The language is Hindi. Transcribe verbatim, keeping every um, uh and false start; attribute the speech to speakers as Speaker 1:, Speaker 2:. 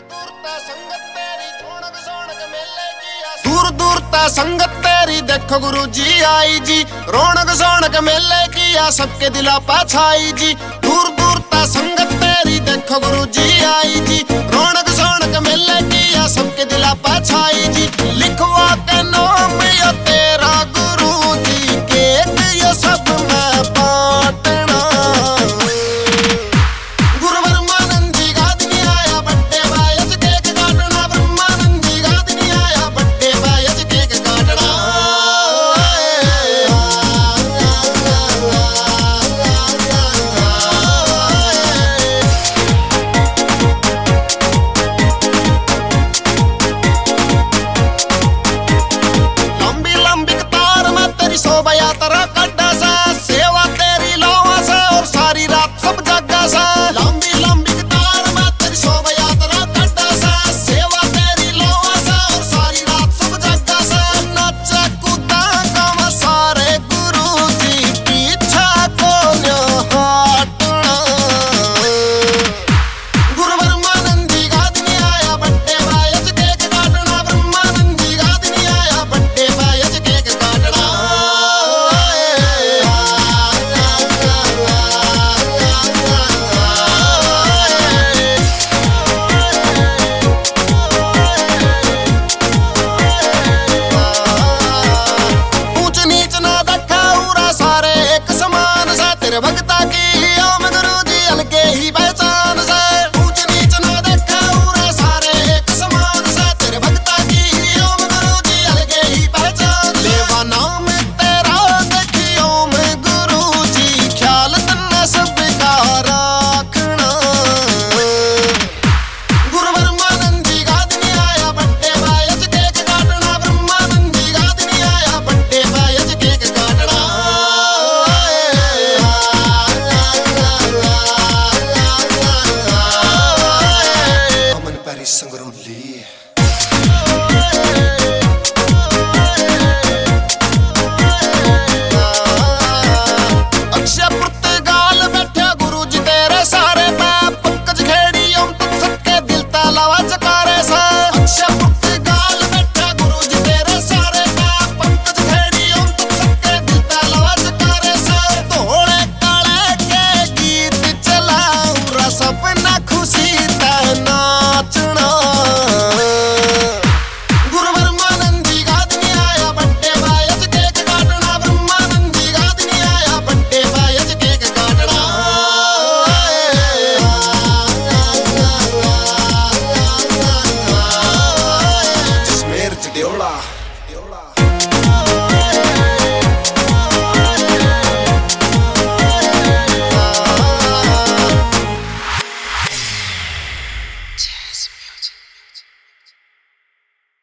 Speaker 1: दूर दूर ता संगत तेरी देखो गुरु जी आई जी, रौनक सौनक मेले किया सबके दिला पाछाई जी। दूर दूर ता संगत तेरी देखो गुरु जी आई जी, रौनक सौनक मेले किया सबके दिला पाछाई जी।